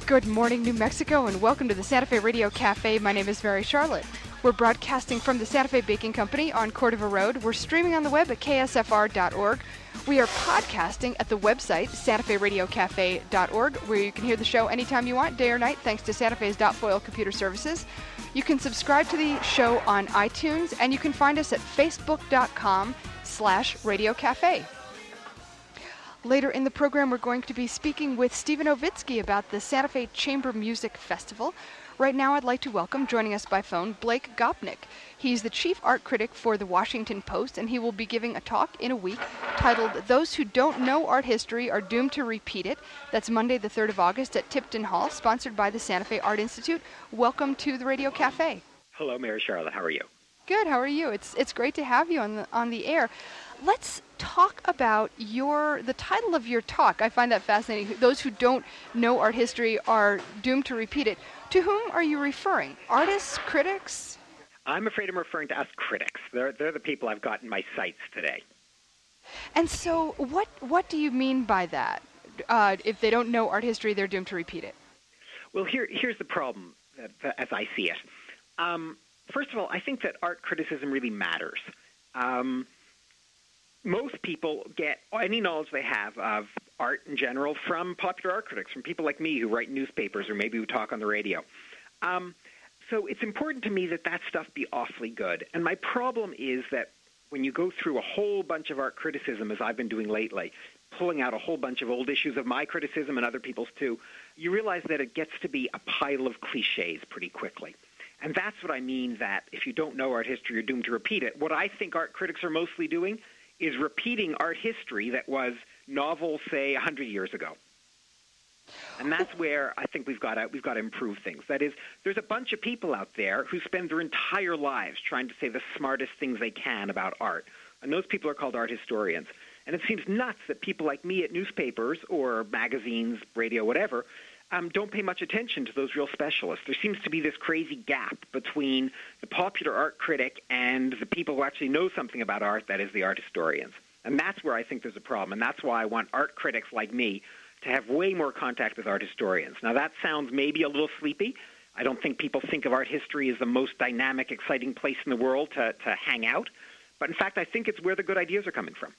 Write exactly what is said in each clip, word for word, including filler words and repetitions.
Good morning, New Mexico, and welcome to the Santa Fe Radio Cafe. My name is Mary Charlotte. We're broadcasting from the Santa Fe Baking Company on Cordova Road. We're streaming on the web at K S F R dot org. We are podcasting at the website, Santa Fe Radio Cafe dot org, where you can hear the show anytime you want, day or night, thanks to Santa Fe's .foil computer services. You can subscribe to the show on iTunes, and you can find us at facebook.com slash Radio Cafe. Later in the program, we're going to be speaking with Stephen Ovitsky about the Santa Fe Chamber Music Festival. Right now, I'd like to welcome, joining us by phone, Blake Gopnik. He's the chief art critic for the Washington Post, and he will be giving a talk in a week titled Those Who Don't Know Art History Are Doomed to Repeat It. That's Monday, the third of August at Tipton Hall, sponsored by the Santa Fe Art Institute. Welcome to the Radio Cafe. Hello, Mary Charlotte. How are you? Good. How are you? It's it's great to have you on the on the air. Let's talk about your the title of your talk. I find that fascinating. Those who don't know art history are doomed to repeat it. To whom are you referring? Artists, critics? I'm afraid I'm referring to us critics. They're they're the people I've got in my sights today. And so, what what do you mean by that? Uh, if they don't know art history, they're doomed to repeat it. Well, here here's the problem, uh, as I see it. Um, first of all, I think that art criticism really matters. Um, Most people get any knowledge they have of art in general from popular art critics, from people like me who write newspapers or maybe who talk on the radio. Um, so it's important to me that that stuff be awfully good. And my problem is that when you go through a whole bunch of art criticism, as I've been doing lately, pulling out a whole bunch of old issues of my criticism and other people's too, you realize that it gets to be a pile of cliches pretty quickly. And that's what I mean, that if you don't know art history, you're doomed to repeat it. What I think art critics are mostly doing is repeating art history that was novel, say, one hundred years ago. And that's where I think we've got to, we've got to improve things. That is, there's a bunch of people out there who spend their entire lives trying to say the smartest things they can about art. And those people are called art historians. And it seems nuts that people like me at newspapers or magazines, radio, whatever, um, don't pay much attention to those real specialists. There seems to be this crazy gap between the popular art critic and the people who actually know something about art, that is, the art historians. And that's where I think there's a problem. And that's why I want art critics like me to have way more contact with art historians. Now, that sounds maybe a little sleepy. I don't think people think of art history as the most dynamic, exciting place in the world to, to hang out. But in fact, I think it's where the good ideas are coming from.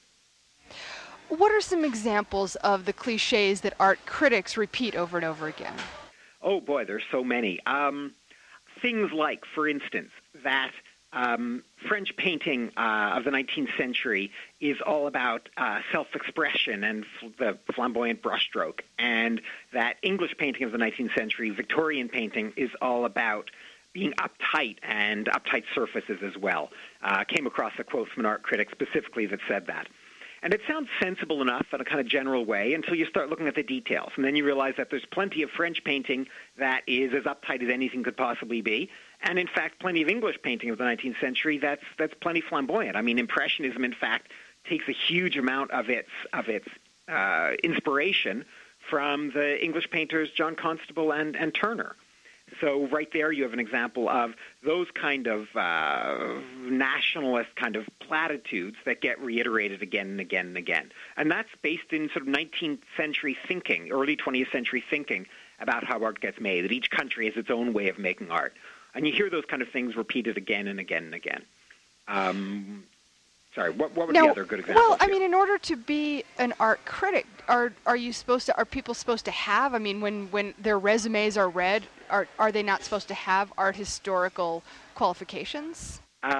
What are some examples of the cliches that art critics repeat over and over again? Oh, boy, there's so many. Um, things like, for instance, that um, French painting uh, of the nineteenth century is all about uh, self-expression and f- the flamboyant brushstroke, and that English painting of the nineteenth century, Victorian painting, is all about being uptight and uptight surfaces as well. Uh, came across a quote from an art critic specifically that said that. And it sounds sensible enough in a kind of general way until you start looking at the details. And then you realize that there's plenty of French painting that is as uptight as anything could possibly be. And, in fact, plenty of English painting of the nineteenth century that's that's plenty flamboyant. I mean, Impressionism, in fact, takes a huge amount of its, of its uh, inspiration from the English painters John Constable and, and Turner. So right there you have an example of those kind of uh, nationalist kind of platitudes that get reiterated again and again and again. And that's based in sort of nineteenth century thinking, early twentieth century thinking about how art gets made, that each country has its own way of making art. And you hear those kind of things repeated again and again and again. Um, sorry, what, what were now, the other good examples? Well, I here? mean, in order to be an art critic, are are you supposed to? Are people supposed to have? I mean, when, when their resumes are read, are are they not supposed to have art historical qualifications?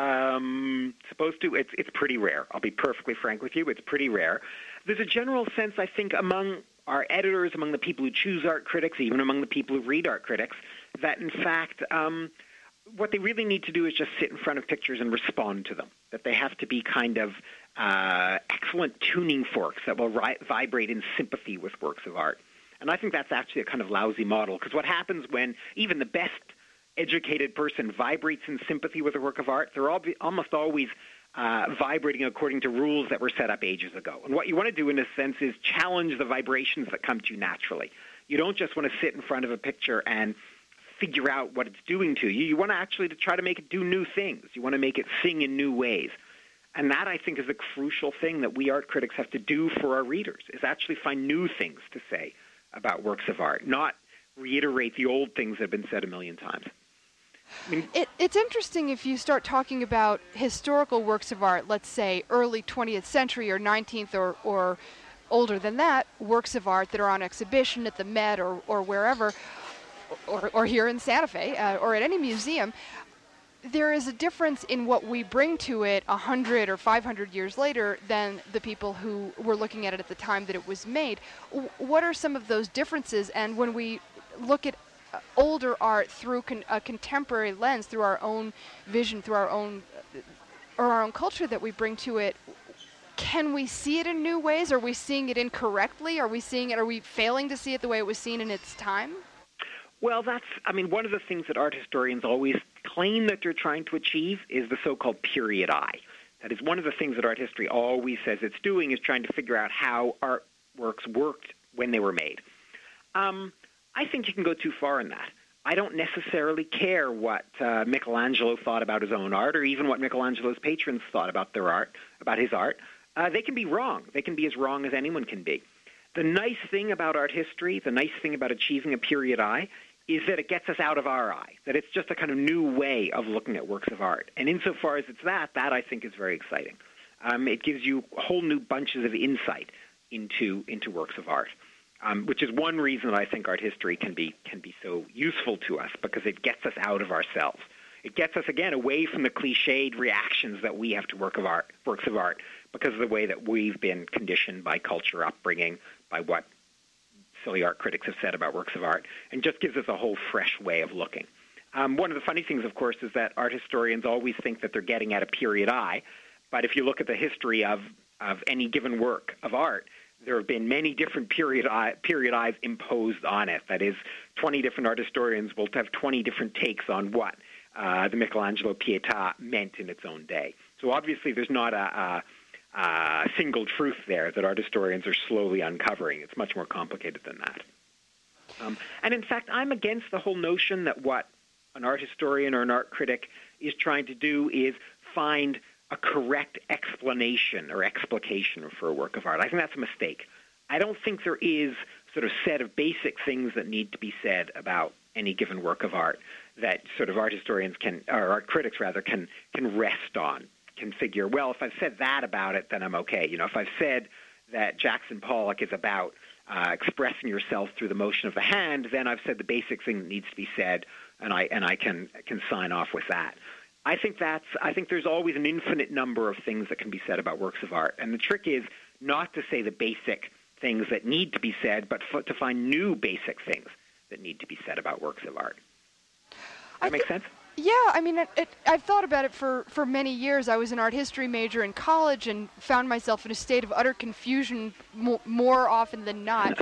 Um, supposed to. It's it's pretty rare. I'll be perfectly frank with you. It's pretty rare. There's a general sense, I think, among our editors, among the people who choose art critics, even among the people who read art critics, that in fact, um, what they really need to do is just sit in front of pictures and respond to them. That they have to be kind of uh, excellent tuning forks that will ri- vibrate in sympathy with works of art. And I think that's actually a kind of lousy model, because what happens when even the best educated person vibrates in sympathy with a work of art, they're all, almost always uh, vibrating according to rules that were set up ages ago. And what you want to do, in a sense, is challenge the vibrations that come to you naturally. You don't just want to sit in front of a picture and figure out what it's doing to you. You want to actually to try to make it do new things. You want to make it sing in new ways. And that, I think, is a crucial thing that we art critics have to do for our readers, is actually find new things to say about works of art, not reiterate the old things that have been said a million times. I mean, it, it's interesting if you start talking about historical works of art, let's say early twentieth century or nineteenth or, or older than that, works of art that are on exhibition at the Met or, or wherever, or, or here in Santa Fe, uh, or at any museum. There is a difference in what we bring to it a hundred or five hundred years later than the people who were looking at it at the time that it was made. W- what are some of those differences? And when we look at uh, older art through con- a contemporary lens, through our own vision, through our own uh, or our own culture that we bring to it, can we see it in new ways? Are we seeing it incorrectly? Are we seeing it? Are we failing to see it the way it was seen in its time? Well, that's, I mean, one of the things that art historians always claim that they're trying to achieve is the so-called period eye. That is one of the things that art history always says it's doing, is trying to figure out how artworks worked when they were made. Um, I think you can go too far in that. I don't necessarily care what uh, Michelangelo thought about his own art, or even what Michelangelo's patrons thought about their art, about his art. Uh, they can be wrong. They can be as wrong as anyone can be. The nice thing about art history, the nice thing about achieving a period eye, is that it gets us out of our eye, that it's just a kind of new way of looking at works of art. And insofar as it's that, that I think is very exciting. Um, it gives you whole new bunches of insight into into works of art, um, which is one reason that I think art history can be can be so useful to us, because it gets us out of ourselves. It gets us, again, away from the cliched reactions that we have to work of art, works of art, because of the way that we've been conditioned by culture, upbringing, by what silly art critics have said about works of art, and just gives us a whole fresh way of looking. Um, one of the funny things, of course, is that art historians always think that they're getting at a period eye, but if you look at the history of, of any given work of art, there have been many different period eye, period eyes imposed on it. That is, twenty different art historians will have twenty different takes on what uh, the Michelangelo Pietà meant in its own day. So obviously there's not a... a Uh, single truth there that art historians are slowly uncovering. It's much more complicated than that. Um, and in fact, I'm against the whole notion that what an art historian or an art critic is trying to do is find a correct explanation or explication for a work of art. I think that's a mistake. I don't think there is sort of set of basic things that need to be said about any given work of art that sort of art historians can, or art critics rather, can can rest on. Can figure, well, if I've said that about it, then I'm okay. You know, if I've said that Jackson Pollock is about uh, expressing yourself through the motion of the hand, then I've said the basic thing that needs to be said, and I and I can can sign off with that. I think that's. I think there's always an infinite number of things that can be said about works of art, and the trick is not to say the basic things that need to be said, but f- to find new basic things that need to be said about works of art. Does that make sense? Yeah, I mean, it, it, I've thought about it for, for many years. I was an art history major in college and found myself in a state of utter confusion mo- more often than not.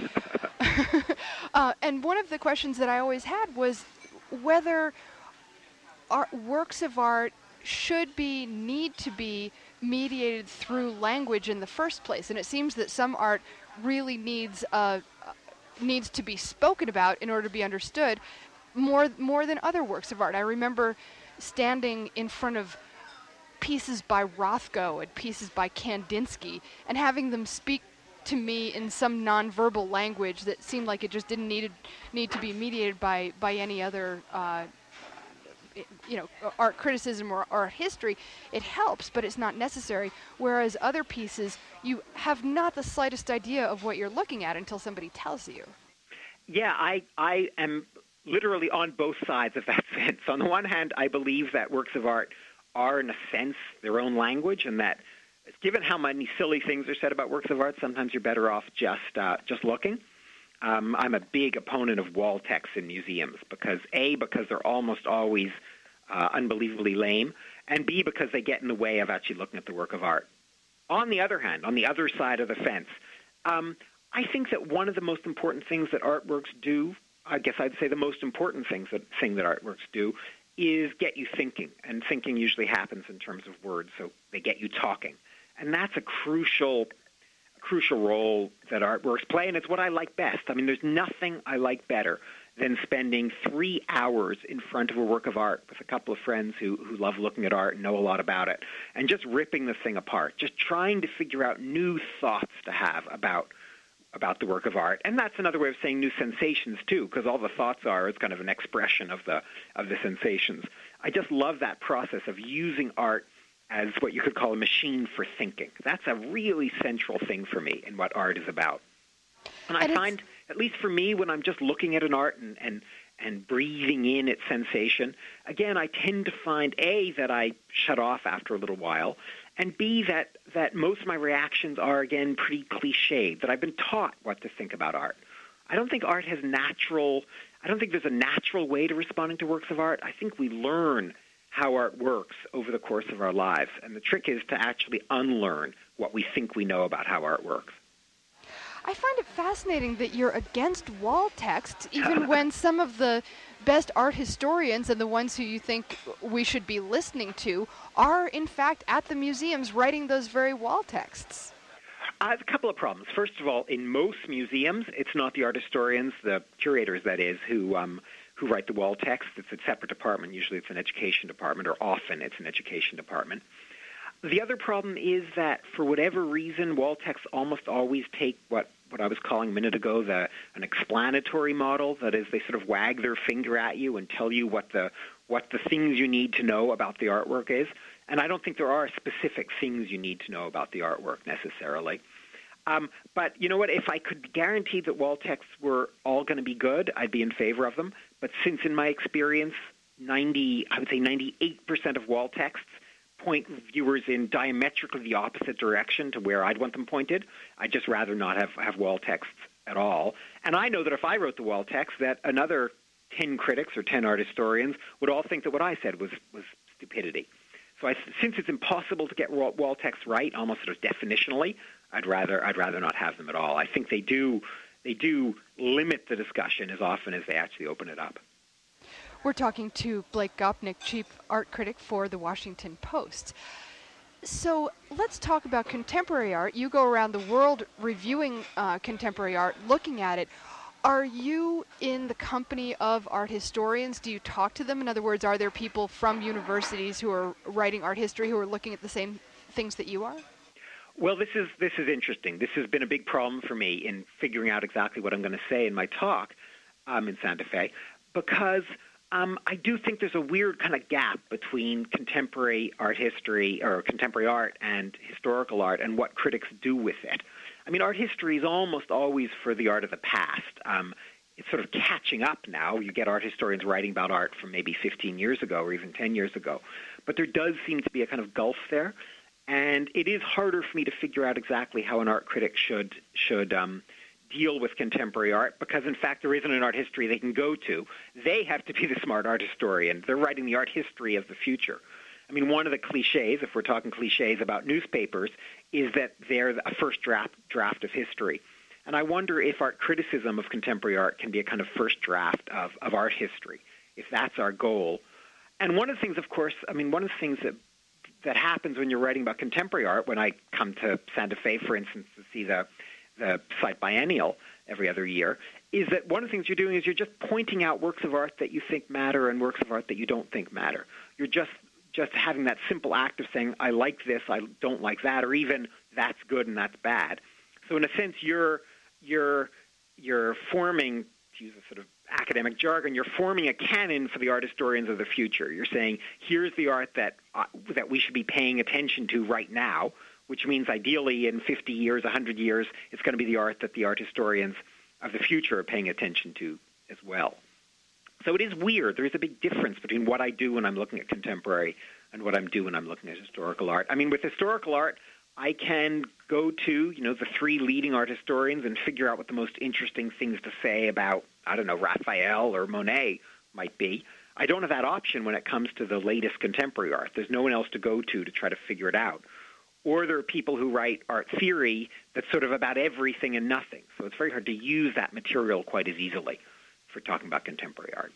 uh, and one of the questions that I always had was whether art, works of art should be, need to be mediated through language in the first place. And it seems that some art really needs uh, needs to be spoken about in order to be understood. More more than other works of art. I remember standing in front of pieces by Rothko and pieces by Kandinsky and having them speak to me in some nonverbal language that seemed like it just didn't need need to be mediated by, by any other uh, you know, art criticism or art history. It helps, but it's not necessary. Whereas other pieces, you have not the slightest idea of what you're looking at until somebody tells you. Yeah, I I am literally on both sides of that fence. On the one hand, I believe that works of art are, in a sense, their own language, and that given how many silly things are said about works of art, sometimes you're better off just uh, just looking. Um, I'm a big opponent of wall text in museums because, A, because they're almost always uh, unbelievably lame, and B, because they get in the way of actually looking at the work of art. On the other hand, on the other side of the fence, um, I think that one of the most important things that artworks do, I guess I'd say the most important things that thing that artworks do, is get you thinking. And thinking usually happens in terms of words, so they get you talking. And that's a crucial, crucial role that artworks play, and it's what I like best. I mean, there's nothing I like better than spending three hours in front of a work of art with a couple of friends who, who love looking at art and know a lot about it, and just ripping the thing apart, just trying to figure out new thoughts to have about about the work of art. And that's another way of saying new sensations, too, because all the thoughts are is kind of an expression of the of the sensations. I just love that process of using art as what you could call a machine for thinking. That's a really central thing for me in what art is about. And I find, at least for me, when I'm just looking at an art and, and, and breathing in its sensation, again, I tend to find, A, that I shut off after a little while, and B, that, that most of my reactions are, again, pretty cliched, that I've been taught what to think about art. I don't think art has natural, I don't think there's a natural way to responding to works of art. I think we learn how art works over the course of our lives, and the trick is to actually unlearn what we think we know about how art works. I find it fascinating that you're against wall text, even when some of the best art historians and the ones who you think we should be listening to are, in fact, at the museums writing those very wall texts. I have a couple of problems. First of all, in most museums, it's not the art historians, the curators, that is, who um, who write the wall text. It's a separate department. Usually it's an education department, or often it's an education department. The other problem is that, for whatever reason, wall texts almost always take what, what I was calling a minute ago the an explanatory model. That is, they sort of wag their finger at you and tell you what the what the things you need to know about the artwork is. And I don't think there are specific things you need to know about the artwork necessarily. Um, but you know what? If I could guarantee that wall texts were all going to be good, I'd be in favor of them. But since, in my experience, ninety, I would say ninety-eight percent of wall texts point viewers in diametrically the opposite direction to where I'd want them pointed, I'd just rather not have, have wall texts at all. And I know that if I wrote the wall text, that another ten critics or ten art historians would all think that what I said was, was stupidity. So I, since it's impossible to get wall, wall text right, almost sort of definitionally, I'd rather I'd rather not have them at all. I think they do they do limit the discussion as often as they actually open it up. We're talking to Blake Gopnik, chief art critic for the Washington Post. So let's talk about contemporary art. You go around the world reviewing uh, contemporary art, looking at it. Are you in the company of art historians? Do you talk to them? In other words, are there people from universities who are writing art history who are looking at the same things that you are? Well, this is this is interesting. This has been a big problem for me in figuring out exactly what I'm going to say in my talk um, in Santa Fe, because um, I do think there's a weird kind of gap between contemporary art history or contemporary art and historical art and what critics do with it. I mean, art history is almost always for the art of the past. Um, it's sort of catching up now. You get art historians writing about art from maybe fifteen years ago or even ten years ago. But there does seem to be a kind of gulf there. And it is harder for me to figure out exactly how an art critic should should um, deal with contemporary art, because, in fact, there isn't an art history they can go to. They have to be the smart art historian. They're writing the art history of the future. I mean, one of the cliches, if we're talking cliches about newspapers, is that they're a first draft draft of history. And I wonder if art criticism of contemporary art can be a kind of first draft of, of art history, if that's our goal. And one of the things, of course, I mean, one of the things that that happens when you're writing about contemporary art, when I come to Santa Fe, for instance, to see the, the Site Biennial every other year, is that one of the things you're doing is you're just pointing out works of art that you think matter and works of art that you don't think matter. You're just just having that simple act of saying, I like this, I don't like that, or even that's good and that's bad. So in a sense, you're you're you're forming, to use a sort of academic jargon, you're forming a canon for the art historians of the future. You're saying, here's the art that uh, that we should be paying attention to right now, which means ideally in fifty years, one hundred years, it's going to be the art that the art historians of the future are paying attention to as well. So it is weird. There is a big difference between what I do when I'm looking at contemporary and what I'm doing when I'm looking at historical art. I mean, with historical art, I can go to, you know, the three leading art historians and figure out what the most interesting things to say about, I don't know, Raphael or Monet might be. I don't have that option when it comes to the latest contemporary art. There's no one else to go to to try to figure it out. Or there are people who write art theory that's sort of about everything and nothing. So it's very hard to use that material quite as easily for talking about contemporary art.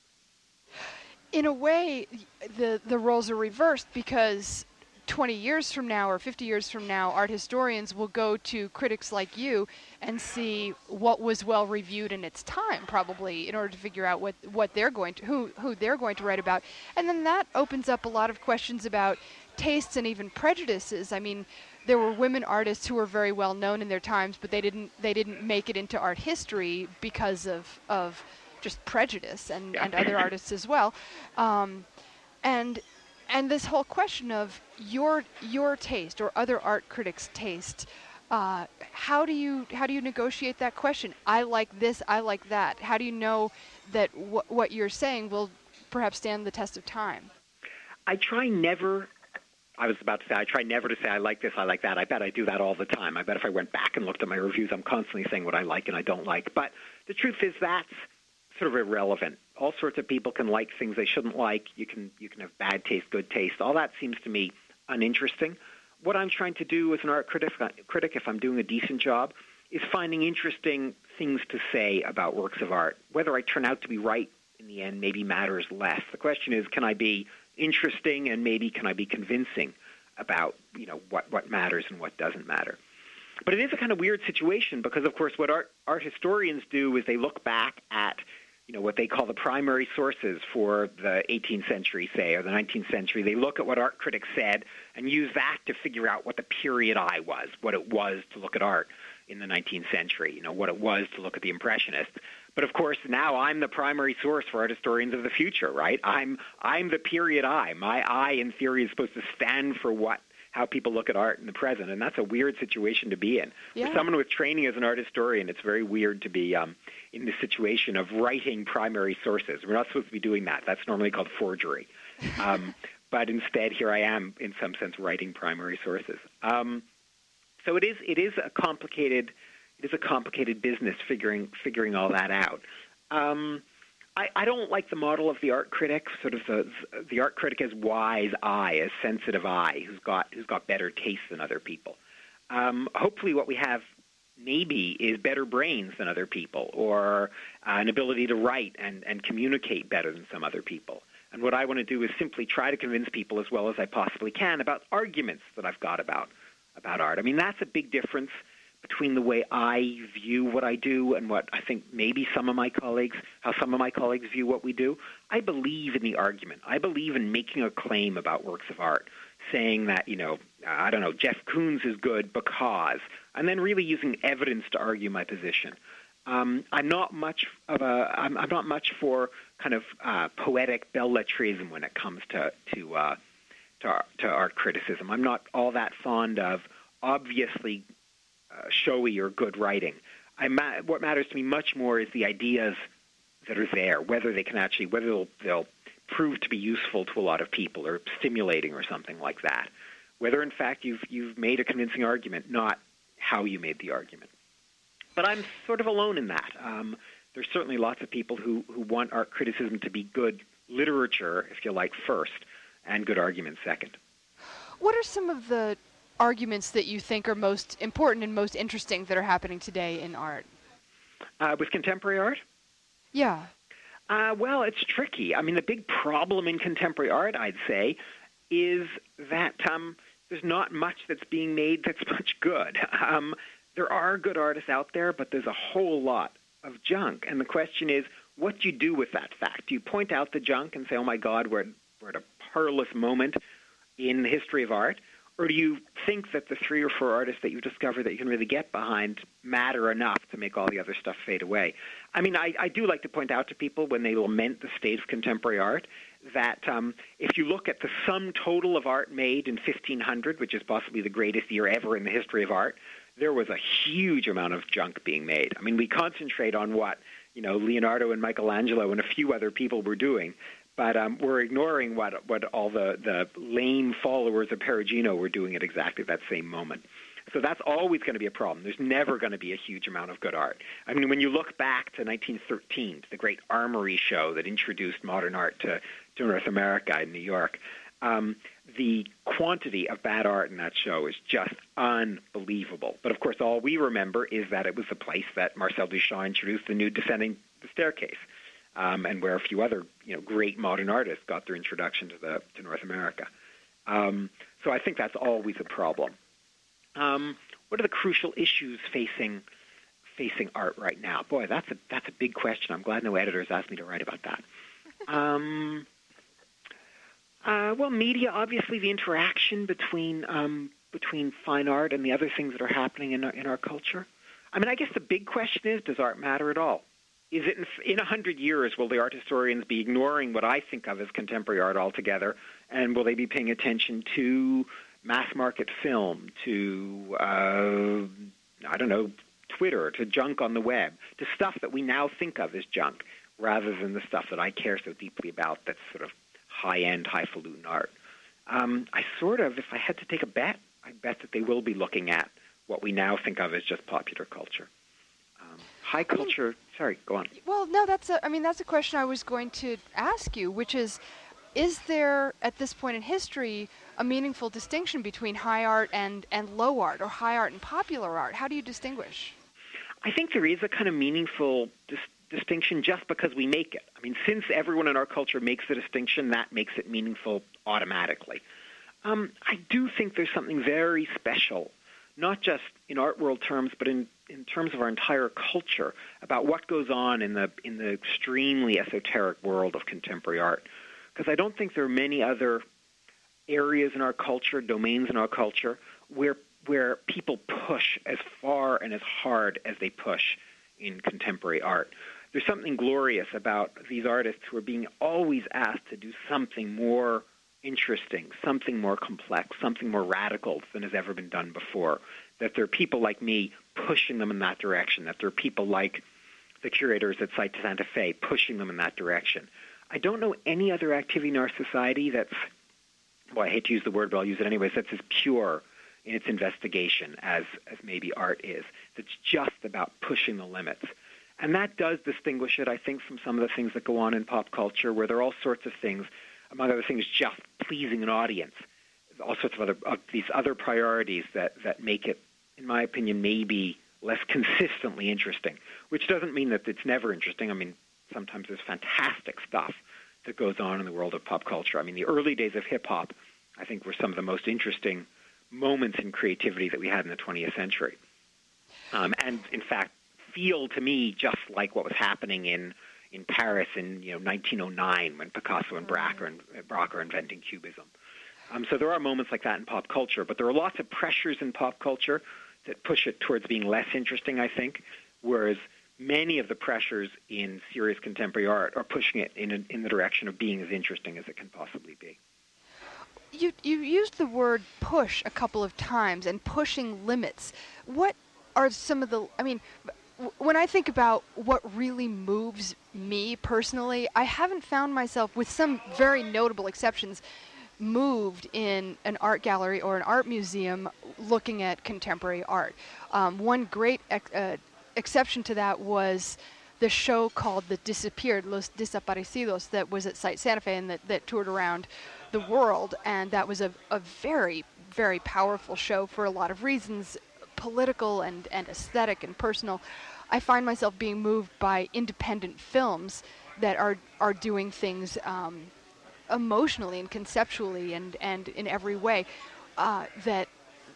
In a way, the the roles are reversed, because twenty years from now or fifty years from now, art historians will go to critics like you and see what was well reviewed in its time, probably, in order to figure out what, what they're going to, who, who they're going to write about. And then that opens up a lot of questions about tastes and even prejudices. I mean, there were women artists who were very well known in their times, but they didn't they didn't make it into art history because of of just prejudice, and, Yeah. and other artists as well. Um, and and this whole question of your your taste or other art critics' taste, uh, how do you how do you negotiate that question? I like this, I like that. How do you know that wh- what you're saying will perhaps stand the test of time? I try never, I was about to say, I try never to say I like this, I like that. I bet I do that all the time. I bet if I went back and looked at my reviews, I'm constantly saying what I like and I don't like. But the truth is that's sort of irrelevant. All sorts of people can like things they shouldn't like. You can you can have bad taste, good taste. All that seems to me uninteresting. What I'm trying to do as an art critic, critic, if I'm doing a decent job, is finding interesting things to say about works of art. Whether I turn out to be right in the end maybe matters less. The question is, can I be interesting and maybe can I be convincing about, you know, what, what matters and what doesn't matter. But it is a kind of weird situation because, of course, what art, art historians do is they look back at, you know, what they call the primary sources for the eighteenth century, say, or the nineteenth century. They look at what art critics said and use that to figure out what the period eye was, what it was to look at art in the nineteenth century, you know, what it was to look at the Impressionists. But, of course, now I'm the primary source for art historians of the future, right? I'm I'm the period eye. My eye, in theory, is supposed to stand for what how people look at art in the present, and that's a weird situation to be in. Yeah. For someone with training as an art historian, it's very weird to be um, in the situation of writing primary sources. We're not supposed to be doing that. That's normally called forgery. Um, but instead, here I am, in some sense, writing primary sources. Um, so it is it is a complicated it is a complicated business figuring figuring all that out. Um, I, I don't like the model of the art critic, sort of the the art critic as wise eye, as sensitive eye, who's got who's got better taste than other people. Um, hopefully, what we have maybe is better brains than other people, or uh, an ability to write and, and communicate better than some other people. And what I want to do is simply try to convince people as well as I possibly can about arguments that I've got about about art. I mean, that's a big difference between the way I view what I do and what I think maybe some of my colleagues, how some of my colleagues view what we do. I believe in the argument. I believe in making a claim about works of art, saying that, you know, I don't know, Jeff Koons is good because, and then really using evidence to argue my position. Um, I'm not much of a, I'm, I'm not much for kind of uh, poetic belletrism when it comes to to, uh, to to art criticism. I'm not all that fond of obviously Uh, showy or good writing. I ma- what matters to me much more is the ideas that are there, whether they can actually, whether they'll, they'll prove to be useful to a lot of people or stimulating or something like that. Whether, in fact, you've you've made a convincing argument, not how you made the argument. But I'm sort of alone in that. Um, there's certainly lots of people who, who want art criticism to be good literature, if you like, first, and good arguments second. What are some of the arguments that you think are most important and most interesting that are happening today in art? Uh, with contemporary art? Yeah. Uh, well, it's tricky. I mean, the big problem in contemporary art, I'd say, is that um, there's not much that's being made that's much good. Um, there are good artists out there, but there's a whole lot of junk. And the question is, what do you do with that fact? Do you point out the junk and say, oh, my God, we're, we're at a perilous moment in the history of art? Or do you think that the three or four artists that you've discovered that you can really get behind matter enough to make all the other stuff fade away? I mean, I, I do like to point out to people when they lament the state of contemporary art that um, if you look at the sum total of art made in fifteen hundred, which is possibly the greatest year ever in the history of art, there was a huge amount of junk being made. I mean, we concentrate on what, you know, Leonardo and Michelangelo and a few other people were doing, but um, we're ignoring what what all the, the lame followers of Perugino were doing at exactly that same moment. So that's always going to be a problem. There's never going to be a huge amount of good art. I mean, when you look back to nineteen thirteen, to the great Armory show that introduced modern art to, to North America in New York, um, the quantity of bad art in that show is just unbelievable. But, of course, all we remember is that it was the place that Marcel Duchamp introduced the nude descending the staircase. Um, and where a few other, you know, great modern artists got their introduction to the to North America. Um, so I think that's always a problem. Um, what are the crucial issues facing facing art right now? Boy, that's a that's a big question. I'm glad no editors asked me to write about that. Um, Uh, well, media, obviously, the interaction between um, between fine art and the other things that are happening in our, in our culture. I mean, I guess the big question is, does art matter at all? Is it in a hundred years, will the art historians be ignoring what I think of as contemporary art altogether, and will they be paying attention to mass market film, to, uh, I don't know, Twitter, to junk on the web, to stuff that we now think of as junk, rather than the stuff that I care so deeply about that's sort of high-end, highfalutin art? Um, I sort of, if I had to take a bet, I bet that they will be looking at what we now think of as just popular culture. Um, high culture, I mean, sorry, go on. Well, no, that's a, I mean, that's a question I was going to ask you, which is, is there, at this point in history, a meaningful distinction between high art and, and low art, or high art and popular art? How do you distinguish? I think there is a kind of meaningful dis- distinction just because we make it. I mean, since everyone in our culture makes the distinction, that makes it meaningful automatically. Um, I do think there's something very special, not just in art world terms, but in, in terms of our entire culture, about what goes on in the in the extremely esoteric world of contemporary art. Because I don't think there are many other areas in our culture, domains in our culture, where where people push as far and as hard as they push in contemporary art. There's something glorious about these artists who are being always asked to do something more interesting, something more complex, something more radical than has ever been done before, that there are people like me pushing them in that direction, that there are people like the curators at Site Santa Fe pushing them in that direction. I don't know any other activity in our society that's, well, I hate to use the word, but I'll use it anyways, that's as pure in its investigation as, as maybe art is. It's just about pushing the limits. And that does distinguish it, I think, from some of the things that go on in pop culture, where there are all sorts of things, among other things, just pleasing an audience, all sorts of other of these other priorities that, that make it, in my opinion, maybe less consistently interesting, which doesn't mean that it's never interesting. I mean, sometimes there's fantastic stuff that goes on in the world of pop culture. I mean, the early days of hip-hop, I think, were some of the most interesting moments in creativity that we had in the twentieth century. Um, and, in fact, feel to me just like what was happening in, in Paris in you know nineteen oh nine when Picasso and Braque are, Braque are inventing Cubism. Um, so there are moments like that in pop culture, but there are lots of pressures in pop culture that push it towards being less interesting, I think, whereas many of the pressures in serious contemporary art are pushing it in, a, in the direction of being as interesting as it can possibly be. You you used the word push a couple of times, and pushing limits. What are some of the, I mean, w- when I think about what really moves me personally, I haven't found myself, with some very notable exceptions, moved in an art gallery or an art museum looking at contemporary art. Um, one great ex- uh, exception to that was the show called The Disappeared, Los Desaparecidos, that was at Site Santa Fe and that, that toured around the world, and that was a, a very, very powerful show for a lot of reasons, political and, and aesthetic and personal. I find myself being moved by independent films that are, are doing things um, emotionally and conceptually and, and in every way uh, that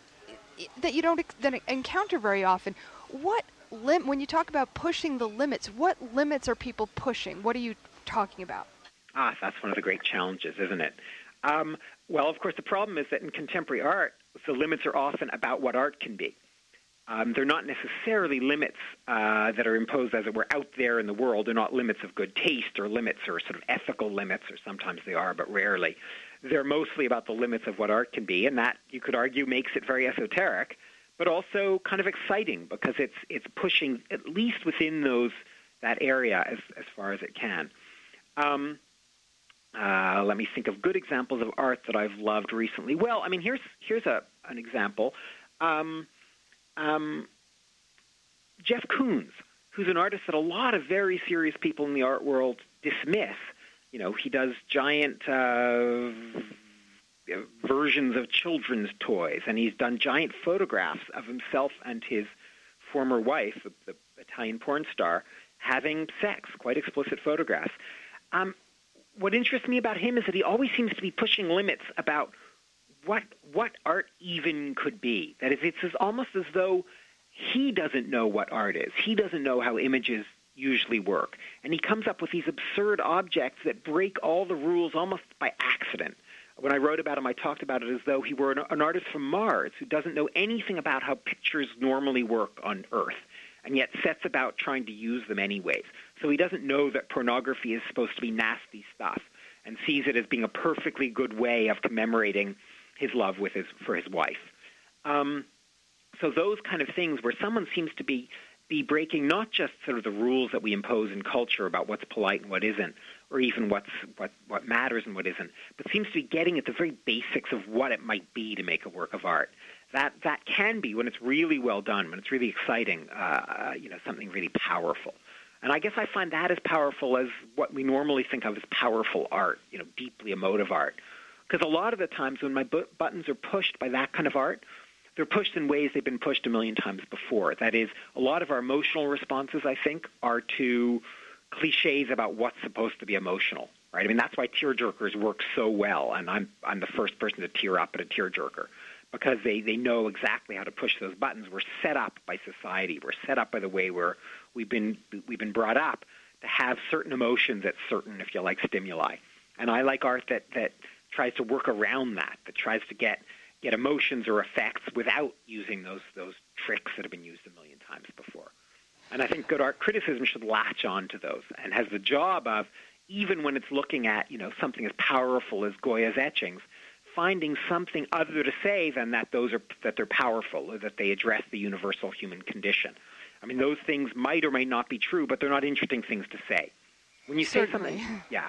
that you don't ex- that encounter very often. What lim- when you talk about pushing the limits, what limits are people pushing? What are you talking about? Ah, that's one of the great challenges, isn't it? Um, well, of course, the problem is that in contemporary art, the limits are often about what art can be. Um, they're not necessarily limits uh, that are imposed, as it were, out there in the world. They're not limits of good taste or limits or sort of ethical limits, or sometimes they are, but rarely. They're mostly about the limits of what art can be, and that, you could argue, makes it very esoteric, but also kind of exciting because it's it's pushing at least within those that area as, as far as it can. Um, uh, let me think of good examples of art that I've loved recently. Well, I mean, here's here's a an example. Um, Um, Jeff Koons, who's an artist that a lot of very serious people in the art world dismiss. You know, he does giant uh, versions of children's toys, and he's done giant photographs of himself and his former wife, the, the Italian porn star, having sex, quite explicit photographs. Um, what interests me about him is that he always seems to be pushing limits about what what art even could be. That is, it's as, almost as though he doesn't know what art is. He doesn't know how images usually work. And he comes up with these absurd objects that break all the rules almost by accident. When I wrote about him, I talked about it as though he were an, an artist from Mars who doesn't know anything about how pictures normally work on Earth, and yet sets about trying to use them anyways. So he doesn't know that pornography is supposed to be nasty stuff, and sees it as being a perfectly good way of commemorating his love with his for his wife. Um, so those kind of things where someone seems to be be breaking not just sort of the rules that we impose in culture about what's polite and what isn't, or even what's what, what matters and what isn't, but seems to be getting at the very basics of what it might be to make a work of art. That that can be, when it's really well done, when it's really exciting, uh, you know, something really powerful. And I guess I find that as powerful as what we normally think of as powerful art, you know, deeply emotive art. Because a lot of the times when my bu- buttons are pushed by that kind of art, they're pushed in ways they've been pushed a million times before. That is, a lot of our emotional responses, I think, are to cliches about what's supposed to be emotional, right? I mean, that's why tearjerkers work so well, and I'm I'm the first person to tear up at a tearjerker, because they, they know exactly how to push those buttons. We're set up by society. We're set up by the way we're, we've been we've been brought up to have certain emotions at certain, if you like, stimuli. And I like art that, that tries to work around that, that tries to get get emotions or effects without using those those tricks that have been used a million times before. And I think good art criticism should latch on to those and has the job of, even when it's looking at, you know, something as powerful as Goya's etchings, finding something other to say than that those are that they're powerful or that they address the universal human condition. I mean, those things might or may not be true, but they're not interesting things to say. When you say Certainly. something, yeah.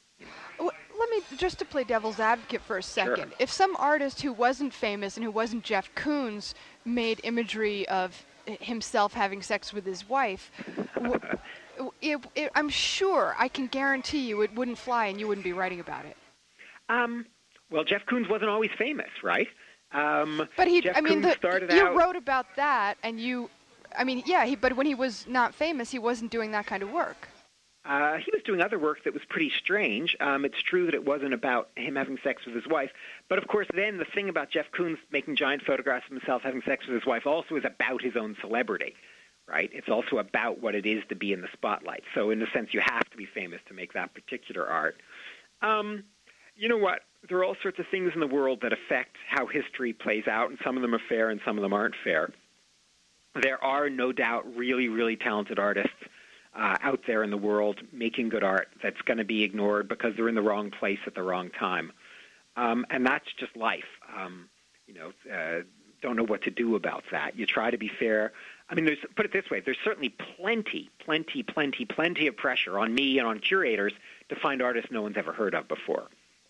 Well, let me, just to play devil's advocate for a second. Sure. If some artist who wasn't famous and who wasn't Jeff Koons made imagery of himself having sex with his wife, w- it, it, I'm sure, I can guarantee you it wouldn't fly and you wouldn't be writing about it. Um, well, Jeff Koons wasn't always famous, right? Um, but he, Jeff I mean, Koons the, started you out, wrote about that, and you, I mean, yeah, he, but when he was not famous, he wasn't doing that kind of work. Uh, he was doing other work that was pretty strange. Um, it's true that it wasn't about him having sex with his wife. But, of course, then the thing about Jeff Koons making giant photographs of himself having sex with his wife also is about his own celebrity, right? It's also about what it is to be in the spotlight. So, in a sense, you have to be famous to make that particular art. Um, you know what? There are all sorts of things in the world that affect how history plays out, and some of them are fair and some of them aren't fair. There are, no doubt, really, really talented artists Uh, out there in the world making good art that's going to be ignored because they're in the wrong place at the wrong time. Um, and that's just life. Um, you know, uh, don't know what to do about that. You try to be fair. I mean, there's, put it this way, there's certainly plenty, plenty, plenty, plenty of pressure on me and on curators to find artists no one's ever heard of before.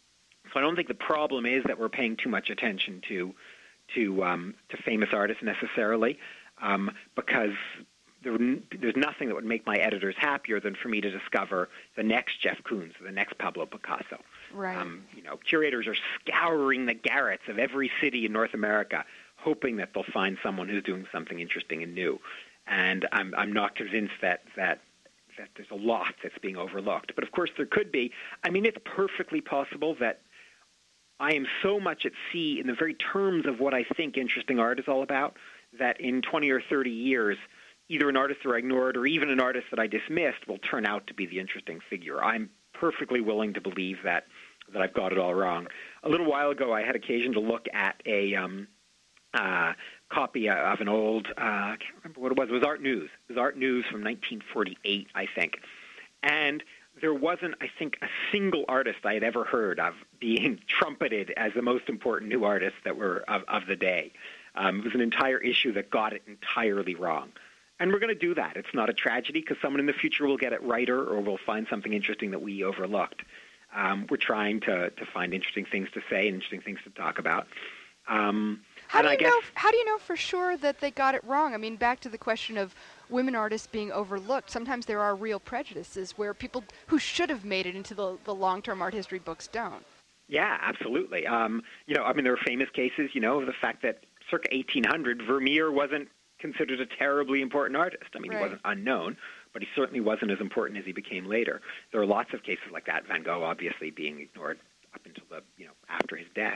So I don't think the problem is that we're paying too much attention to to um, to famous artists necessarily, um, because There, there's nothing that would make my editors happier than for me to discover the next Jeff Koons or the next Pablo Picasso. Right. Um, you know, curators are scouring the garrets of every city in North America, hoping that they'll find someone who's doing something interesting and new. And I'm, I'm not convinced that, that that there's a lot that's being overlooked. But, of course, there could be. I mean, it's perfectly possible that I am so much at sea in the very terms of what I think interesting art is all about that in twenty or thirty years, either an artist that I ignored or even an artist that I dismissed will turn out to be the interesting figure. I'm perfectly willing to believe that that I've got it all wrong. A little while ago, I had occasion to look at a um, uh, copy of an old, uh, I can't remember what it was, it was Art News. It was Art News from nineteen forty-eight, I think. And there wasn't, I think, a single artist I had ever heard of being trumpeted as the most important new artist that were of, of the day. Um, it was an entire issue that got it entirely wrong. And we're going to do that. It's not a tragedy because someone in the future will get it righter or will find something interesting that we overlooked. Um, we're trying to, to find interesting things to say and interesting things to talk about. Um, how, do you I guess, know, how do you know for sure that they got it wrong? I mean, back to the question of women artists being overlooked. Sometimes there are real prejudices where people who should have made it into the, the long-term art history books don't. Yeah, absolutely. Um, you know, I mean, there are famous cases, you know, of the fact that circa eighteen hundred, Vermeer wasn't considered a terribly important artist. I mean, right. He wasn't unknown, but he certainly wasn't as important as he became later. There are lots of cases like that, Van Gogh obviously being ignored up until the, you know, after his death.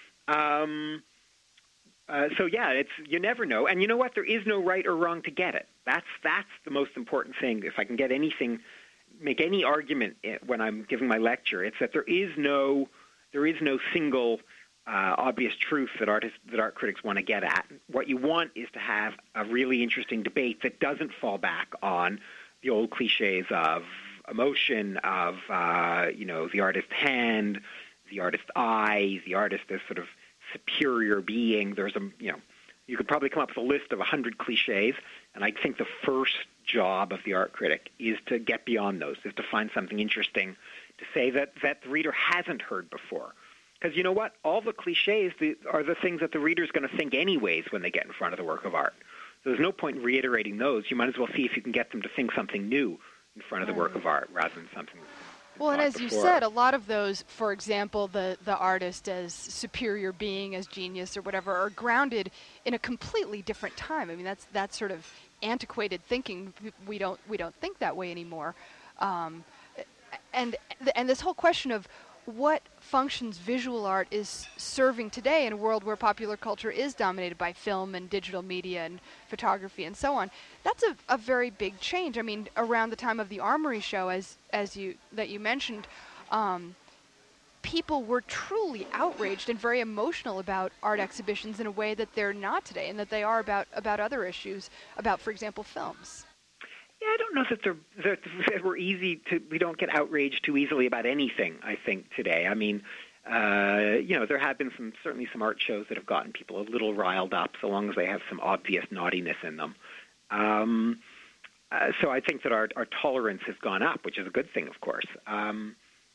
Um, uh, so, yeah, it's you never know. And you know what? There is no right or wrong to get it. That's, that's the most important thing. If I can get anything, make any argument when I'm giving my lecture, it's that there is no there is no single uh, obvious truth that artists that art critics want to get at. What you want is to have a really interesting debate that doesn't fall back on the old cliches of emotion, of uh, you know the artist's hand, the artist's eye, the artist as sort of superior being. There's a you know you could probably come up with a list of a hundred cliches, and I think the first job of the art critic is to get beyond those, is to find something interesting to say that, that the reader hasn't heard before. Because you know what? All the cliches the, are the things that the reader's going to think anyways when they get in front of the work of art. So there's no point in reiterating those. You might as well see if you can get them to think something new in front of the work of art rather than something well, and as before. you said, a lot of those, for example, the, the artist as superior being, as genius or whatever, are grounded in a completely different time. I mean, that's that's sort of antiquated thinking. We don't we don't think that way anymore. Um, and and this whole question of what functions visual art is serving today in a world where popular culture is dominated by film and digital media and photography and so on, that's a, a very big change. I mean, around the time of the Armory show, as as you that you mentioned, um, people were truly outraged and very emotional about art exhibitions in a way that they're not today, and that they are about, about other issues, about, for example, films. Yeah, I don't know that they're that, that we're easy to. We don't get outraged too easily about anything, I think, today. I mean, uh, you know, there have been some certainly some art shows that have gotten people a little riled up, so long as they have some obvious naughtiness in them. Um, uh, so I think that our our tolerance has gone up, which is a good thing, of course. Um,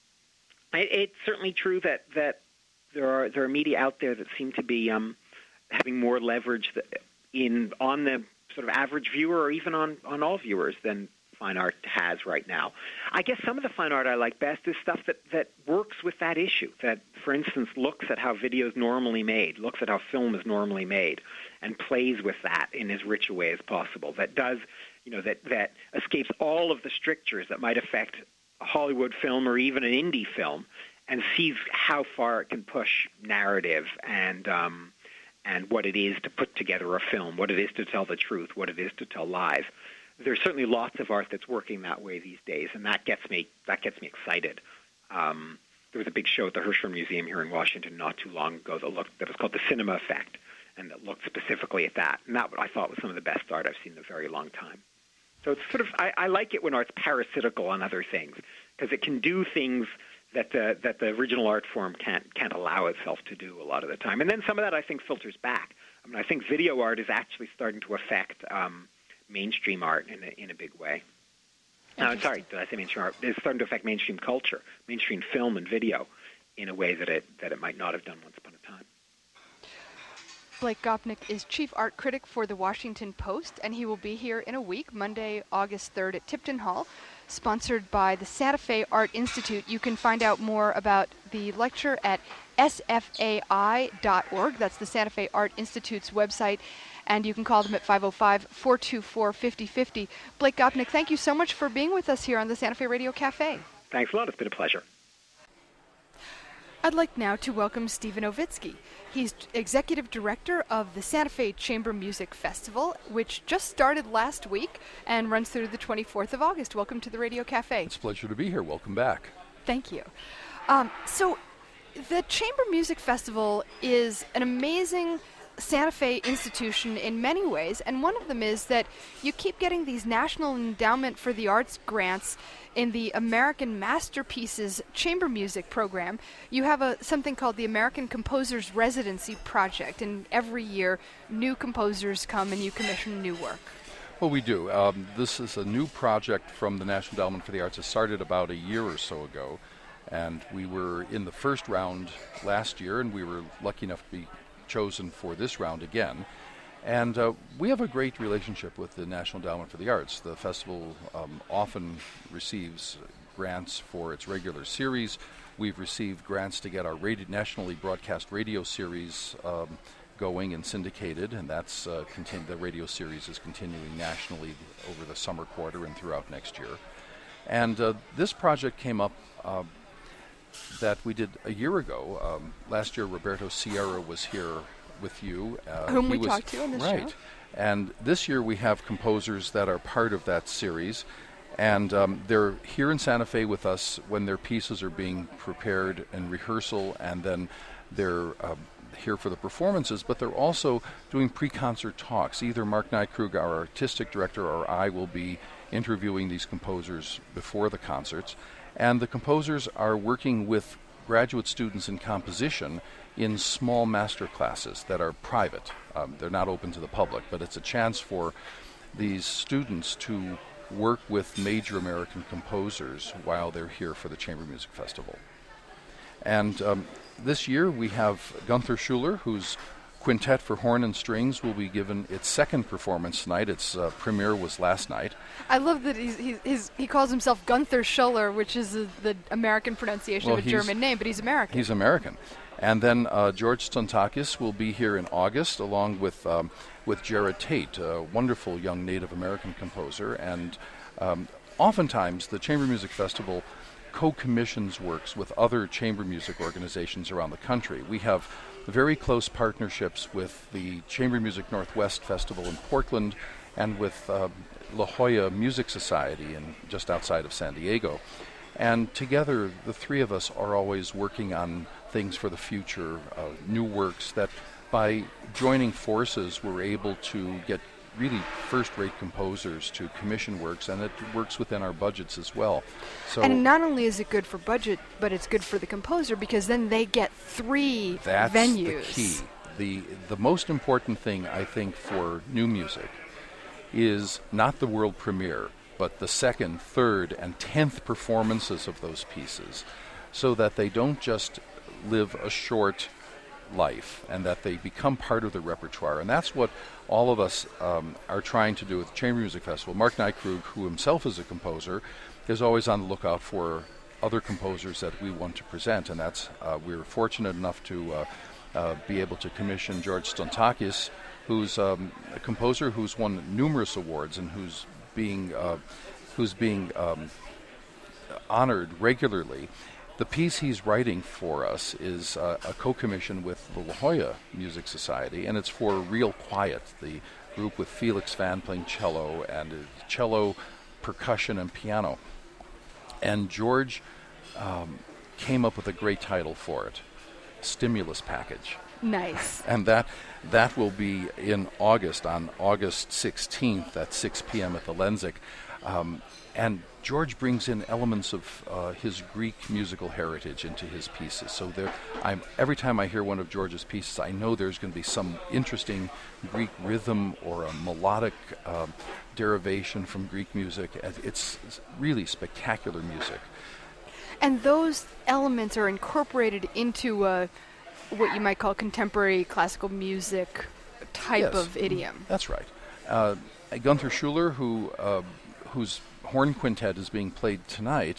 it, it's certainly true that that there are there are media out there that seem to be um, having more leverage in on the sort of average viewer, or even on, on all viewers, than fine art has right now. I guess some of the fine art I like best is stuff that, that works with that issue, that, for instance, looks at how video is normally made, looks at how film is normally made, and plays with that in as rich a way as possible, that does, you know, that, that escapes all of the strictures that might affect a Hollywood film or even an indie film, and sees how far it can push narrative and um, and what it is to put together a film, what it is to tell the truth, what it is to tell lies. There's certainly lots of art that's working that way these days, and that gets me that gets me excited. Um, there was a big show at the Hirshhorn Museum here in Washington not too long ago that looked that was called The Cinema Effect, and that looked specifically at that. And that I thought was some of the best art I've seen in a very long time. So it's sort of I, I like it when art's parasitical on other things, because it can do things that the that the original art form can't can't allow itself to do a lot of the time. And then some of that, I think, filters back. I mean, I think video art is actually starting to affect um, mainstream art in a, in a big way. No, sorry, did I say mainstream art? It's starting to affect mainstream culture, mainstream film and video, in a way that it that it might not have done once upon a time. Blake Gopnik is chief art critic for the Washington Post, and he will be here in a week, Monday, August third at Tipton Hall, sponsored by the Santa Fe Art Institute. You can find out more about the lecture at S F A I dot org. That's the Santa Fe Art Institute's website, and you can call them at five oh five, four two four, five oh five oh. Blake Gopnik, thank you so much for being with us here on the Santa Fe Radio Cafe. Thanks a lot. It's been a pleasure. I'd like now to welcome Stephen Ovitsky. He's executive director of the Santa Fe Chamber Music Festival, which just started last week and runs through the twenty-fourth of August. Welcome to the Radio Cafe. It's a pleasure to be here. Welcome back. Thank you. Um, so the Chamber Music Festival is an amazing Santa Fe institution in many ways, and one of them is that you keep getting these National Endowment for the Arts grants in the American Masterpieces Chamber Music program. You have a something called the American Composers Residency Project, and every year new composers come and you commission new work. Well, we do. Um, this is a new project from the National Endowment for the Arts. It started about a year or so ago, and we were in the first round last year, and we were lucky enough to be chosen for this round again. And uh, we have a great relationship with the National Endowment for the Arts. The festival um, often receives grants for its regular series. We've received grants to get our radio, nationally broadcast radio series um, going and syndicated, and that's uh, continu- the radio series is continuing nationally over the summer quarter and throughout next year. And uh, this project came up uh, that we did a year ago. Um, last year, Roberto Sierra was here with you. Uh, Whom we was, talked to in this right. show. And this year we have composers that are part of that series. And um, they're here in Santa Fe with us when their pieces are being prepared and rehearsal, and then they're uh, here for the performances, but they're also doing pre-concert talks. Either Mark Nykrug, our artistic director, or I will be interviewing these composers before the concerts. And the composers are working with graduate students in composition in small master classes that are private. Um, they're not open to the public, but it's a chance for these students to work with major American composers while they're here for the Chamber Music Festival. And um, this year we have Gunther Schuller, whose Quintet for Horn and Strings will be given its second performance tonight. Its uh, premiere was last night. I love that he's, he's, he's, he calls himself Gunther Schuller, which is a, the American pronunciation well, of a German name, but he's American. He's American. And then uh, George Stontakis will be here in August, along with um, with Jared Tate, a wonderful young Native American composer. And um, oftentimes the Chamber Music Festival co-commissions works with other chamber music organizations around the country. We have very close partnerships with the Chamber Music Northwest Festival in Portland and with uh, La Jolla Music Society in, just outside of San Diego. And together, the three of us are always working on things for the future, uh, new works that by joining forces we're able to get really first-rate composers to commission works, and it works within our budgets as well. So and not only is it good for budget, but it's good for the composer because then they get three that's venues. The key. The, the most important thing, I think, for new music is not the world premiere, but the second, third, and tenth performances of those pieces, so that they don't just live a short life and that they become part of the repertoire. And that's what all of us um, are trying to do with the Chamber Music Festival. Mark Nykrug, who himself is a composer, is always on the lookout for other composers that we want to present, and that's uh, we're fortunate enough to uh, uh, be able to commission George Stontakis, who's um, a composer who's won numerous awards and who's being uh, who's being um, honored regularly. The piece he's writing for us is uh, a co-commission with the La Jolla Music Society, and it's for Real Quiet, the group with Felix Van playing cello and uh, cello, percussion, and piano. And George um, came up with a great title for it, Stimulus Package. Nice. And that that will be in August, on August sixteenth at six p.m. at the Lenzik. Um, and George brings in elements of uh, his Greek musical heritage into his pieces. So there, I'm, every time I hear one of George's pieces, I know there's going to be some interesting Greek rhythm or a melodic uh, derivation from Greek music. It's, it's really spectacular music. And those elements are incorporated into uh, what you might call contemporary classical music type yes, of idiom. That's right. Uh, Gunther Schuller, who uh, whose horn quintet is being played tonight,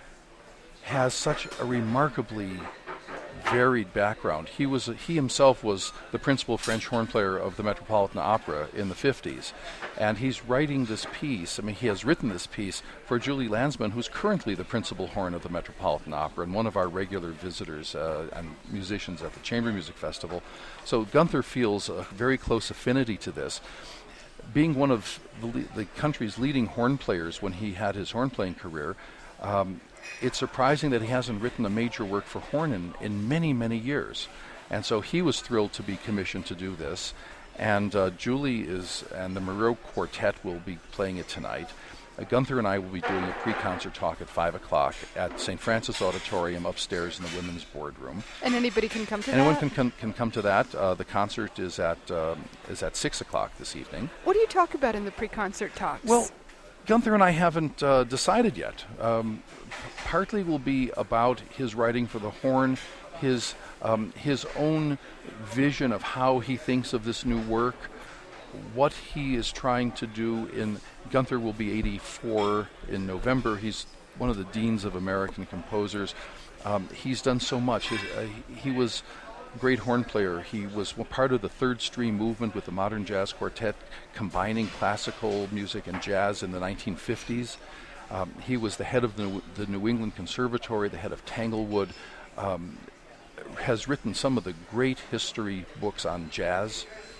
has such a remarkably varied background. He was a, he himself was the principal French horn player of the Metropolitan Opera in the fifties, and he's writing this piece. I mean, he has written this piece for Julie Landsman, who's currently the principal horn of the Metropolitan Opera and one of our regular visitors uh, and musicians at the Chamber Music Festival. So Gunther feels a very close affinity to this. Being one of the, le- the country's leading horn players when he had his horn playing career, um, it's surprising that he hasn't written a major work for horn in, in many, many years. And so he was thrilled to be commissioned to do this. And uh, Julie is, and the Moreau Quartet will be playing it tonight. Uh, Gunther and I will be doing a pre-concert talk at five o'clock at Saint Francis Auditorium upstairs in the Women's Boardroom. And anybody can come to Anyone that? Anyone can, can come to that. Uh, the concert is at um, is at six o'clock this evening. What do you talk about in the pre-concert talks? Well, Gunther and I haven't uh, decided yet. Um, partly will be about his writing for the horn, his um, his own vision of how he thinks of this new work, what he is trying to do. In Gunther will be eighty-four in November. He's one of the deans of American composers. Um, he's done so much. His, uh, he was a great horn player. He was part of the Third Stream movement with the Modern Jazz Quartet, combining classical music and jazz in the nineteen fifties. Um, he was the head of the, the New England Conservatory, the head of Tanglewood, um, has written some of the great history books on jazz.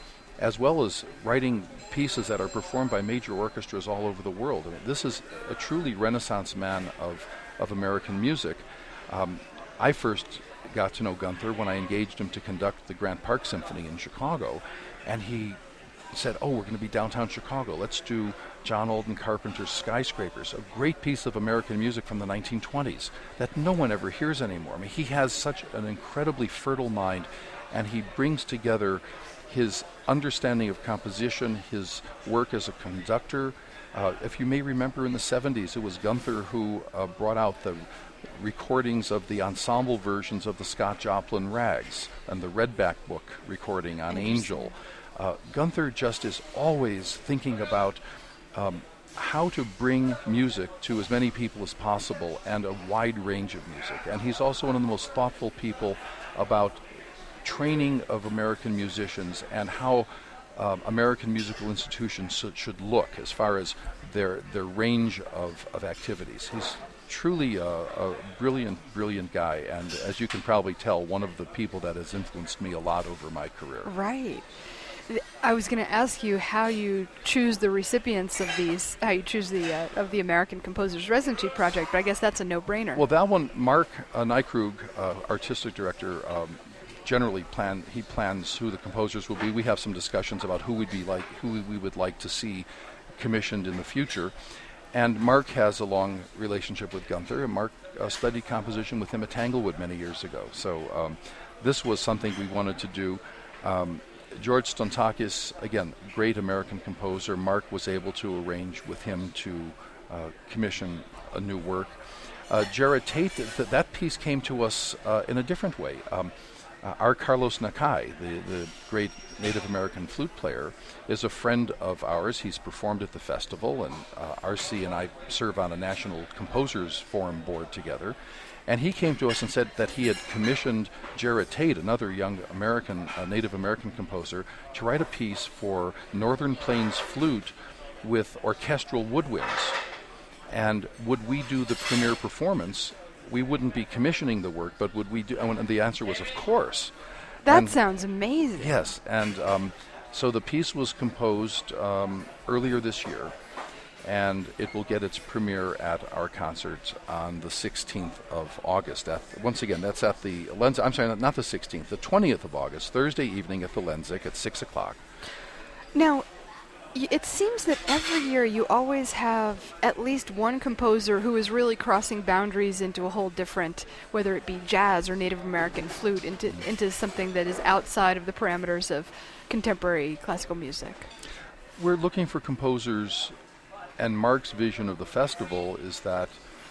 as well as writing pieces that are performed by major orchestras all over the world. I mean, this is a truly Renaissance man of, of American music. Um, I first got to know Gunther when I engaged him to conduct the Grant Park Symphony in Chicago, and he said, oh, we're going to be downtown Chicago. Let's do John Alden Carpenter's Skyscrapers, a great piece of American music from the nineteen twenties that no one ever hears anymore. I mean, he has such an incredibly fertile mind, and he brings together his understanding of composition, his work as a conductor. Uh, if you may remember in the seventies, it was Gunther who uh, brought out the recordings of the ensemble versions of the Scott Joplin Rags and the Redback Book recording on Angel. Uh, Gunther just is always thinking about um, how to bring music to as many people as possible and a wide range of music. And he's also one of the most thoughtful people about training of American musicians and how uh, American musical institutions should, should look as far as their their range of, of activities. He's truly a, a brilliant, brilliant guy, and as you can probably tell, one of the people that has influenced me a lot over my career. Right. I was going to ask you how you choose the recipients of these, how you choose the uh, of the American Composers Residency Project, but I guess that's a no-brainer. Well, that one, Mark uh, Nykrug, uh, artistic director, um, generally plan he plans who the composers will be. We have some discussions about who we'd be like, who we would like to see commissioned in the future. And Mark has a long relationship with Gunther, and Mark uh, studied composition with him at Tanglewood many years ago. So um, this was something we wanted to do. Um, George Stontakis, again, great American composer. Mark was able to arrange with him to uh, commission a new work. Uh, Jared Tate, th- that piece came to us uh, in a different way. Um, uh, our Carlos Nakai, the, the great Native American flute player, is a friend of ours. He's performed at the festival, and uh, R C and I serve on a National Composers Forum board together. And he came to us and said that he had commissioned Jared Tate, another young American, uh, Native American composer, to write a piece for Northern Plains flute with orchestral woodwinds. And would we do the premiere performance? We wouldn't be commissioning the work, but would we do? And the answer was, of course. That and sounds amazing. Yes, and um, so the piece was composed um, earlier this year, and it will get its premiere at our concert on the sixteenth of August. At, once again, that's at the Lenzik. I'm sorry, not the sixteenth, the twentieth of August, Thursday evening at the Lenzik at six o'clock. Now, y- it seems that every year you always have at least one composer who is really crossing boundaries into a whole different, whether it be jazz or Native American flute, into mm-hmm. into something that is outside of the parameters of contemporary classical music. We're looking for composers. And Mark's vision of the festival is that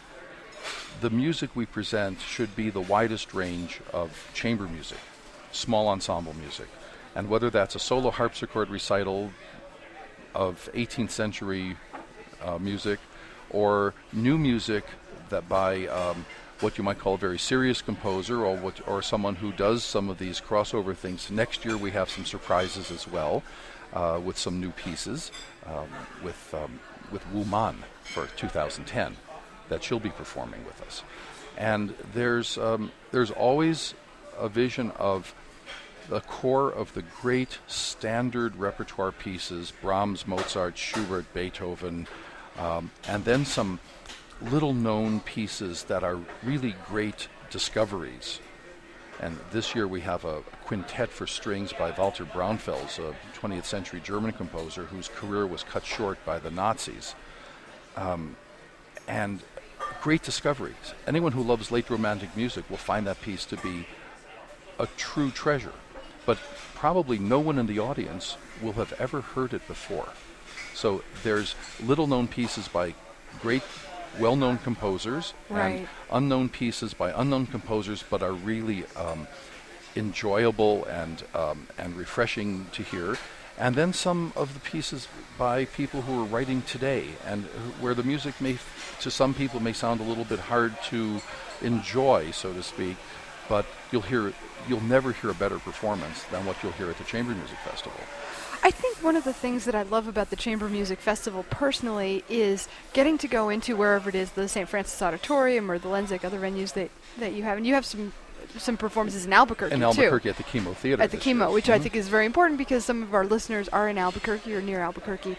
the music we present should be the widest range of chamber music, small ensemble music. And whether that's a solo harpsichord recital of eighteenth century uh, music or new music that by um, what you might call a very serious composer or what, or someone who does some of these crossover things. Next year we have some surprises as well uh, with some new pieces um, with... Um, with Wu Man for two thousand ten that she'll be performing with us. And there's um, there's always a vision of the core of the great standard repertoire pieces, Brahms, Mozart, Schubert, Beethoven, um, and then some little-known pieces that are really great discoveries. And this year we have a quintet for strings by Walter Braunfels, a twentieth century German composer whose career was cut short by the Nazis. Um, and great discoveries. Anyone who loves late Romantic music will find that piece to be a true treasure. But probably no one in the audience will have ever heard it before. So there's little-known pieces by great well-known composers right. and unknown pieces by unknown composers, but are really um, enjoyable and um, and refreshing to hear. And then some of the pieces by people who are writing today, and wh- where the music may, f- to some people, may sound a little bit hard to enjoy, so to speak. But you'll hear, you'll never hear a better performance than what you'll hear at the Chamber Music Festival. I think one of the things that I love about the Chamber Music Festival personally is getting to go into wherever it is, the Saint Francis Auditorium or the Lenzik, other venues that, that you have. And you have some some performances in Albuquerque, in too. Albuquerque at the Chemo Theater. At the Chemo, year. which mm-hmm. I think is very important because some of our listeners are in Albuquerque or near Albuquerque,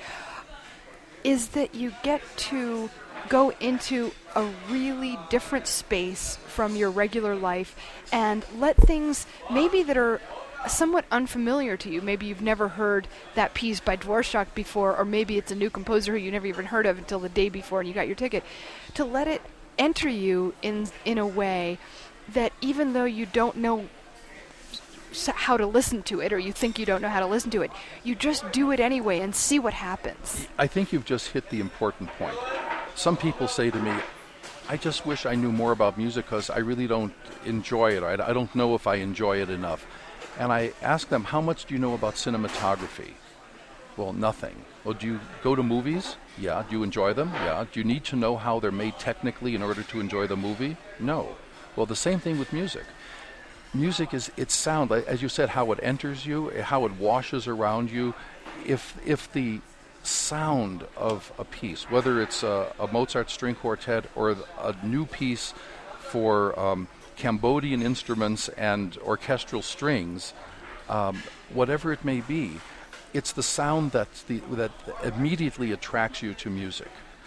is that you get to go into a really different space from your regular life and let things maybe that are somewhat unfamiliar to you. Maybe you've never heard that piece by Dvorak before, or maybe it's a new composer who you never even heard of until the day before and you got your ticket. To let it enter you in in a way that even though you don't know s- how to listen to it, or you think you don't know how to listen to it, you just do it anyway and see what happens. I think you've just hit the important point. Some people say to me, I just wish I knew more about music because I really don't enjoy it. I, I don't know if I enjoy it enough. And I ask them, how much do you know about cinematography? Well, nothing. Well, do you go to movies? Yeah. Do you enjoy them? Yeah. Do you need to know how they're made technically in order to enjoy the movie? No. Well, the same thing with music. Music is its sound, as you said, how it enters you, how it washes around you. If if the sound of a piece, whether it's a, a Mozart string quartet or a new piece for um, Cambodian instruments and orchestral strings, um, whatever it may be, it's the sound that's the, that immediately attracts you to music.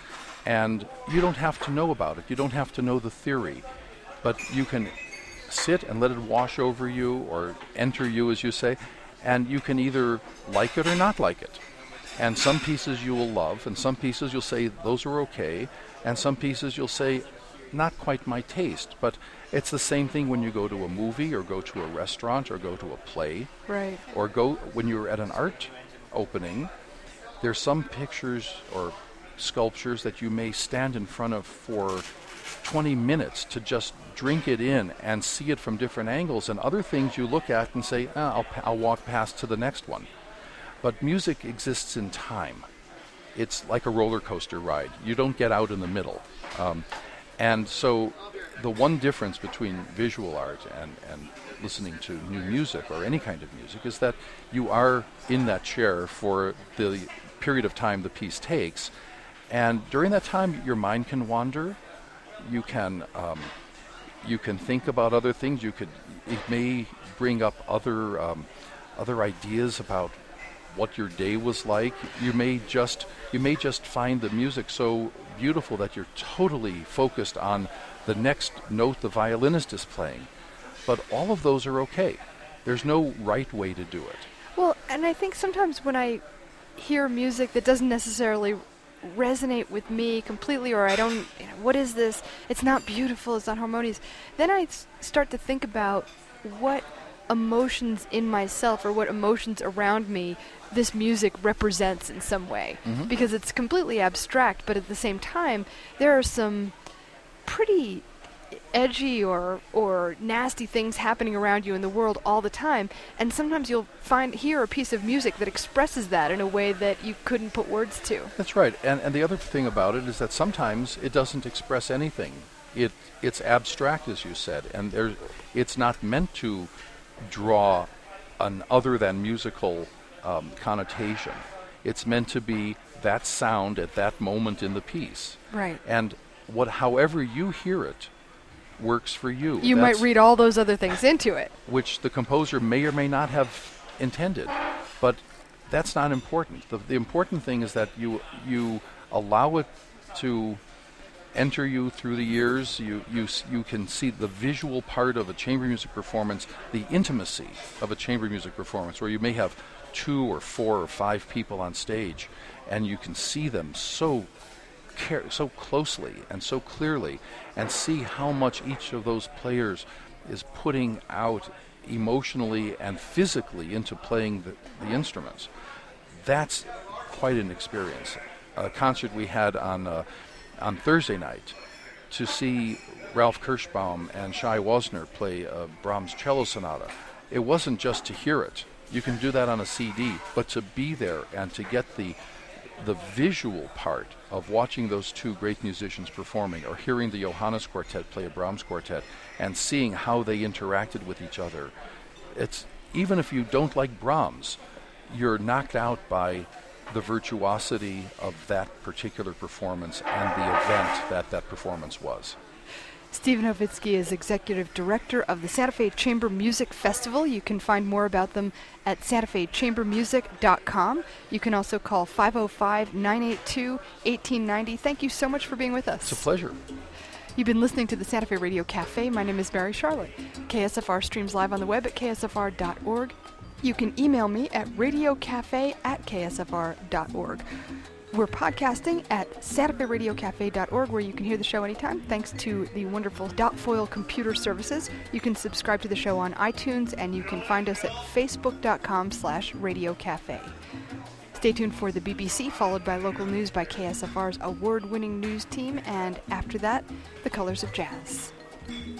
And you don't have to know about it. You don't have to know the theory. But you can sit and let it wash over you or enter you, as you say, and you can either like it or not like it. And some pieces you will love, and some pieces you'll say, those are okay, and some pieces you'll say, not quite my taste. But it's the same thing when you go to a movie or go to a restaurant or go to a play. Right. Or go when you're at an art opening. There's some pictures or sculptures that you may stand in front of for twenty minutes to just drink it in and see it from different angles, and other things you look at and say, ah, I'll, I'll walk past to the next one. But music exists in time. It's like a roller coaster ride. You don't get out in the middle. Um, and so the one difference between visual art and, and listening to new music or any kind of music is that you are in that chair for the period of time the piece takes, and during that time your mind can wander. You can um, you can think about other things. You could it may bring up other um, other ideas about what your day was like. You may just you may just find the music so beautiful that you're totally focused on the next note the violinist is playing. But all of those are okay. There's no right way to do it. Well, and I think sometimes when I hear music that doesn't necessarily resonate with me completely, or I don't, you know, what is this? It's not beautiful, it's not harmonious. Then I s- start to think about what emotions in myself or what emotions around me this music represents in some way. Mm-hmm. Because it's completely abstract, but at the same time, there are some pretty edgy or or nasty things happening around you in the world all the time, and sometimes you'll find hear a piece of music that expresses that in a way that you couldn't put words to. That's right. And and the other thing about it is that sometimes it doesn't express anything. It it's abstract, as you said, and there it's not meant to draw an other than musical um, connotation. It's meant to be that sound at that moment in the piece. Right. And what however you hear it works for you. You That's might read all those other things into it. Which the composer may or may not have intended. But that's not important. The, the important thing is that you you allow it to enter you through the years. You, you, you can see the visual part of a chamber music performance, the intimacy of a chamber music performance, where you may have two or four or five people on stage, and you can see them so Care, so closely and so clearly, and see how much each of those players is putting out emotionally and physically into playing the, the instruments. That's quite an experience. A concert we had on uh, on Thursday night to see Ralph Kirschbaum and Shai Wozner play uh, Brahms' cello sonata. It wasn't just to hear it. You can do that on a C D, but to be there and to get the the visual part of watching those two great musicians performing, or hearing the Johannes Quartet play a Brahms quartet and seeing how they interacted with each other. It's even if you don't like Brahms, you're knocked out by the virtuosity of that particular performance and the event that that performance was. Stephen Novitsky is Executive Director of the Santa Fe Chamber Music Festival. You can find more about them at santa fe chamber music dot com. You can also call five oh five, nine eight two, one eight nine oh. Thank you so much for being with us. It's a pleasure. You've been listening to the Santa Fe Radio Cafe. My name is Mary Charlotte. K S F R streams live on the web at k s f r dot org. You can email me at radiocafe at k s f r dot org. We're podcasting at santa fe radio cafe dot org, where you can hear the show anytime, thanks to the wonderful Dot Foil computer services. You can subscribe to the show on iTunes, and you can find us at facebook dot com slash radio cafe. Stay tuned for the B B C, followed by local news by K S F R's award-winning news team, and after that, the Colors of Jazz.